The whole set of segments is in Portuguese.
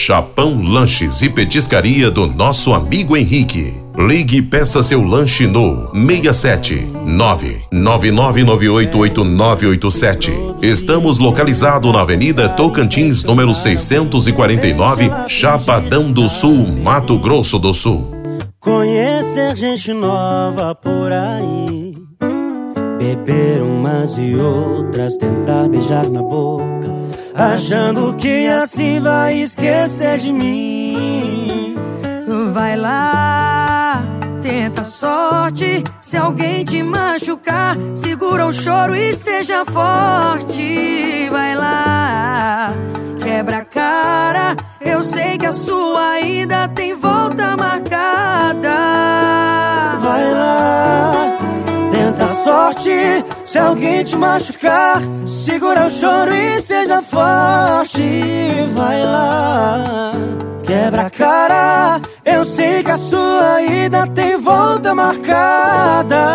Chapão Lanches e Petiscaria do nosso amigo Henrique. Ligue e peça seu lanche no 67999988987. Estamos localizados na Avenida Tocantins, número 649, Chapadão do Sul, Mato Grosso do Sul. Conhecer gente nova por aí, beber umas e outras, tentar beijar na boca, achando que assim vai esquecer de mim. Vai lá, tenta a sorte. Se alguém te machucar, segura o choro e seja forte. Vai lá, quebra a cara. Eu sei que a sua ida tem volta marcada. Vai lá, tenta a sorte. Se alguém te machucar, segura o choro e seja forte. Vai lá, quebra a cara. Eu sei que a sua ida tem volta marcada.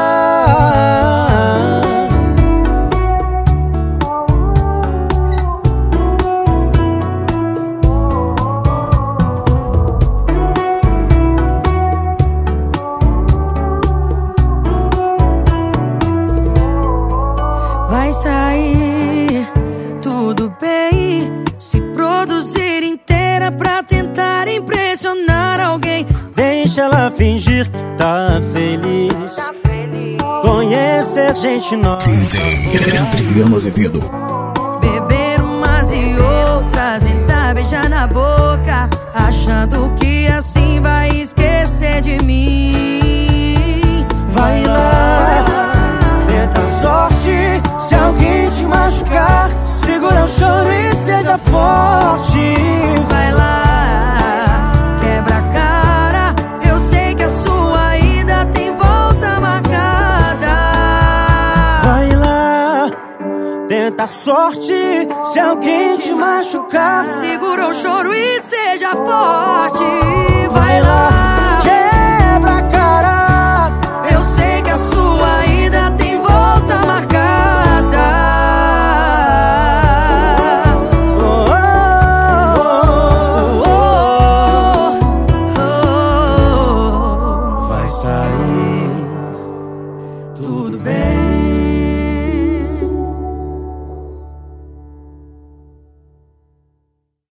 Vai sair tudo bem se produzir inteira pra tentar impressionar alguém. Deixa ela fingir que tá feliz. Conhecer gente nova. Adriano Azevedo. Beber umas e outras, tentar beijar na boca, achando que assim vai esquecer de mim. Vai lá, tenta a sorte. Se alguém te machucar, segura o choro e seja forte. Vai lá, quebra a cara. Eu sei que a sua ida tem volta marcada. Vai lá, tenta a sorte. Se alguém te machucar, segura o choro e seja forte. Vai lá.